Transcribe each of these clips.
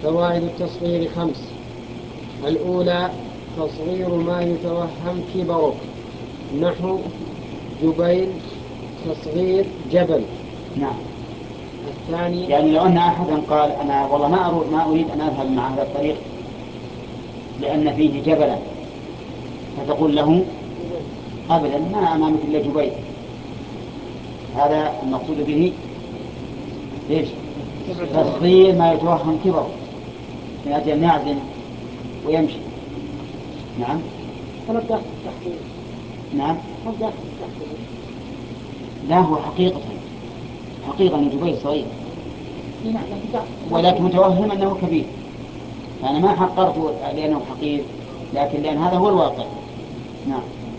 فوائد التصغير 5. الأولى تصغير ما يتوهم كبره، نحو جبيل تصغير جبل. نعم. الثاني يعني لو أن أحدا قال أنا والله ما أريد أن أذهب مع هذا الطريق لأن فيه جبلا، فتقول له أبدا ما أمامك إلا جبيل. هذا المقصود به إيش؟ تصغير ما يتوهم كبره من أجل أن يعزم ويمشي. نعم. نعم. لا، هو حقيقة أن جبيل صغير، ولكن متوهم أنه كبير. أنا ما حقرته لأنه حقير، لكن لأن هذا هو الواقع. نعم.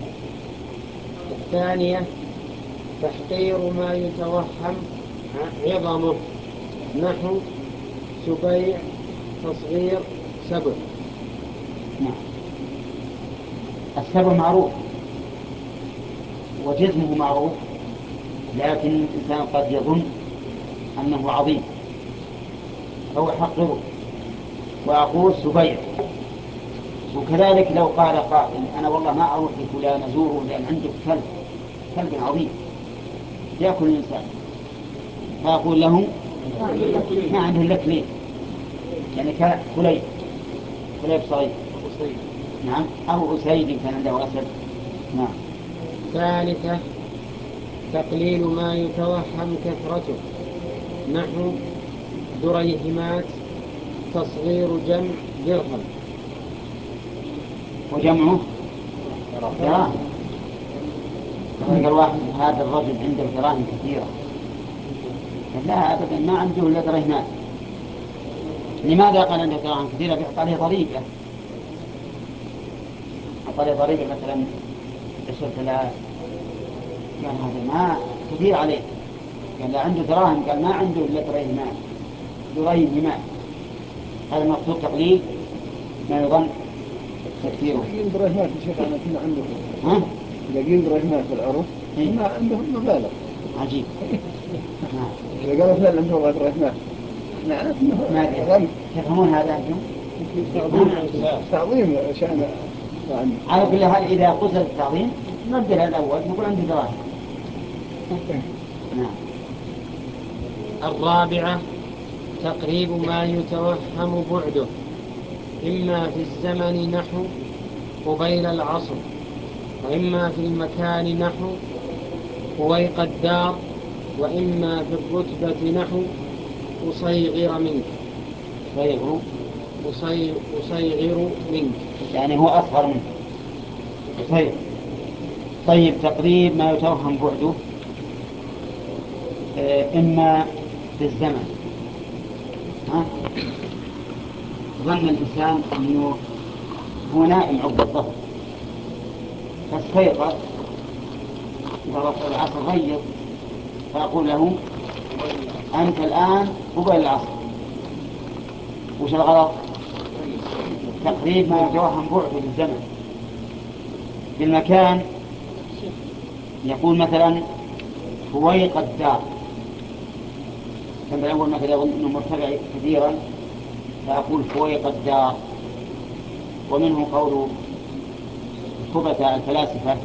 الثانية تحقير ما يتوهم عظمه، نحو سبيع تصغير سبع. نعم. السبع معروف وجسمه معروف، لكن الإنسان قد يظن أنه عظيم أو يحقره وأقول سبيع. وكذلك لو قال قائل أنا والله ما أروح لفلان أزوره لأن عنده كلب عظيم يأكل الإنسان، فأقول له ما عنده إلا كليب، يعني كليب صغير. نعم. أو أسيد كان عنده أسد. نعم. ثالثة تقليل ما يتوهم كثرته، نحو دريهمات تصغير جمع درهم. وجمعه دراهم. قال واحد هذا الرجل عنده دراهم كثيرة، لا أبدا ما عنده إلا درهمات. لماذا قال عنده دراهم كثيرة؟ بيحط عليه ضريبة، حط عليه ضريبة مثلا 10,000. قال هذا ما كثير عليه، قال لا عنده دراهم، قال ما عنده إلا دريهمات. هذا المقصود تقليل ما يظن تكثيره. لاقين درهمات الشيخ أنا كنا عندهم لاقين درهمات في العرف ما عندهم مبالغ عجيب. إذا قالوا فعلا عندهم درهمات نعرف ما غني. تفهمون هذا أنتم؟ تعظيم شأن على كل حال إذا قتل التعظيم نبدلها الأول نقول عنده دراهم. نعم. الرابعة تقريب ما يتوهم بعده، إما في الزمن نحو قبيل العصر، وإما في المكان نحو فويق الدار، وإما في الرتبة نحو أصيغر منك. أصيغر منك يعني هو أصغر منك. طيب تقريب ما يتوهم بعده إما في الزمن. ظن الإنسان أنه هو نائم عقب الظهر فاستيقظ العصر غير، فأقول له أنت الآن قبل العصر. وش الغلط؟ تقريب ما يتوهم بعده بالزمن. بالمكان يقول مثلا فويق الدار، كما يقول مثلا يظن أنه مرتفع كثيرا فأقول فويق الدار. ومنه قول خبث الفلاسفة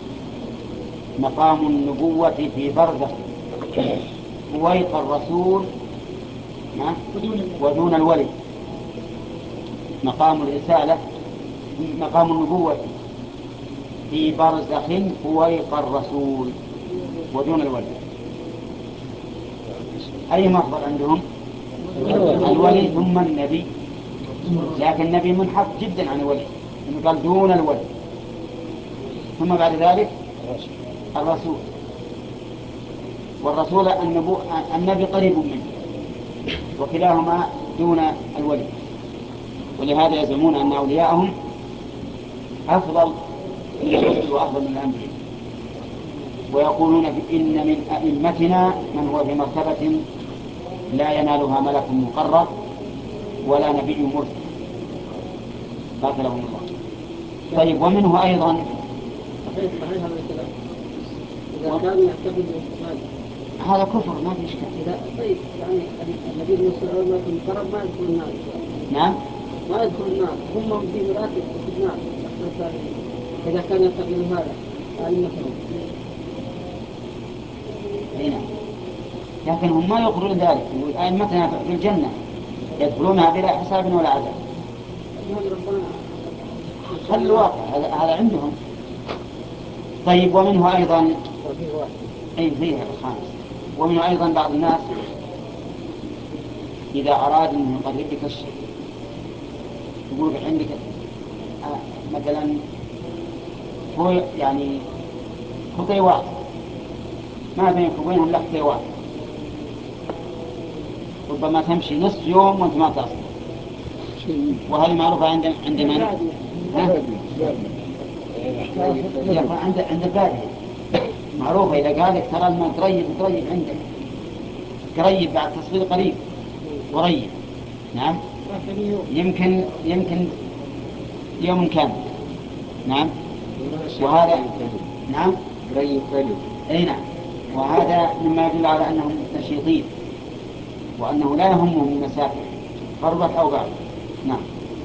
مقام النبوة في برزخ فويق الرسول ودون الولي. مقام الرسالة مقام النبوة في برزخ فويق الرسول ودون الولي. أي مفضل عندهم؟ الولي ثم النبي، لكن النبي منحط جدا عن الولي، إنه قال دون الولي، ثم بعد ذلك الرسول. والرسول النبي قريب منه، وكلاهما دون الولي. ولهذا يزعمون أن أولياءهم أفضل من الرسل وأفضل من الأنبياء، ويقولون إن من أئمتنا من هو في مرتبة لا ينالها ملك مقرب ولا نبي مرسل قاتلهم الله. طيب ومنه أيضا صحيح هذا الكلام إذا كان يعتقد هذا كفر ما في إشكال. إذا طيب يعني الذين يصلون في الكرم ما يدخل النار. نعم. ما يدخل النار هم في ولاة النار. إذا كان يعتقد هذا أئمتهم. نعم. لكن هم ما يقرون ذلك. أئمتنا في الجنة يدخلونها بلا حساب ولا عذاب. خلوا الواقع هذا عندهم. طيب ومنه أيضا أي فيها الخامس. ومنه أيضا بعض الناس إذا أراد أن يقرب لك الشيء يقول عندك مثلا هو يعني خطيوات ما بينك وبينهم إلا خطيوات، ربما تمشي نصف يوم وأنت ما تصل، وهذه معروفة عند من؟ عند البادية معروفة. إذا قال لك ترى الماء قريب عندك قريب بعد تصوير قريب قريب. نعم. يمكن يوم كامل. نعم. وهذا نعم قريب. أي نعم. وهذا مما يدل على أنهم نشيطين وأنه لا يهمهم المسافة قربت أو بعد. نعم.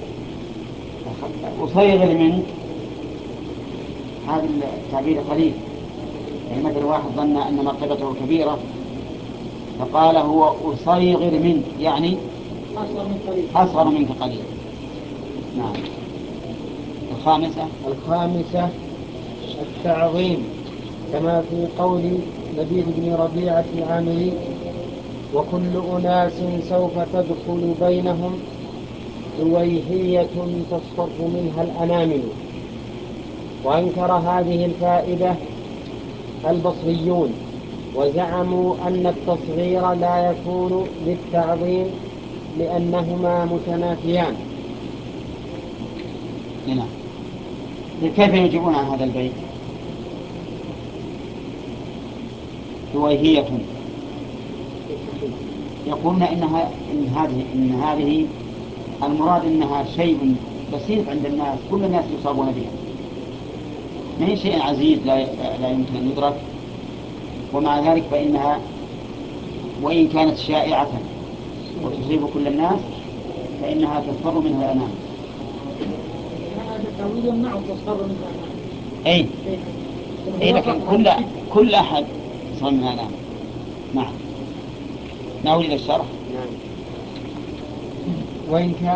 أصيغر منك هذا التعبير قليل، يعني مثل واحد ظن أن مرتبته كبيرة فقال هو أصيغر منك يعني أصغر منك قليلا. نعم. الخامسة التعظيم كما في قول لبيد بن ربيعة العامري: وكل أناس سوف تدخل بينهم دويهية تصفر منها الأنامل. وأنكر هذه الفائدة البصريون وزعموا أن التصغير لا يكون للتعظيم لأنهما متنافيان. نعم. كيف يجيبون عن هذا البيت؟ دويهية يقولون إن هذه المراد إنها شيء بسيط عند الناس، كل الناس يصابون بها، ما هي شيء عزيز لا يمكن أن يدرك، ومع ذلك فإنها وإن كانت شائعة وتصيب كل الناس فإنها تفر منها الأنام. أي لكن كل أحد يصيب منها الأنام. نعم. نعود إلى الشرح. وإن كان